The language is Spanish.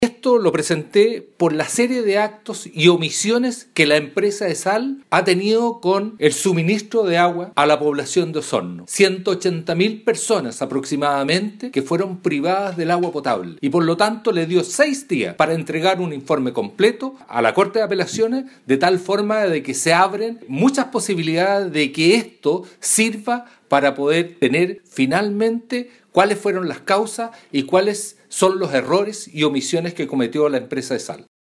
Esto lo presenté por la serie de actos y omisiones que la empresa ESAL ha tenido con el suministro de agua a la población de Osorno. 180.000 personas aproximadamente que fueron privadas del agua potable y por lo tanto le dio 6 días para entregar un informe completo a la Corte de Apelaciones, de tal forma de que se abren muchas posibilidades de que esto sirva para poder tener finalmente cuáles fueron las causas y cuáles son los errores y omisiones que cometió la empresa ESAL.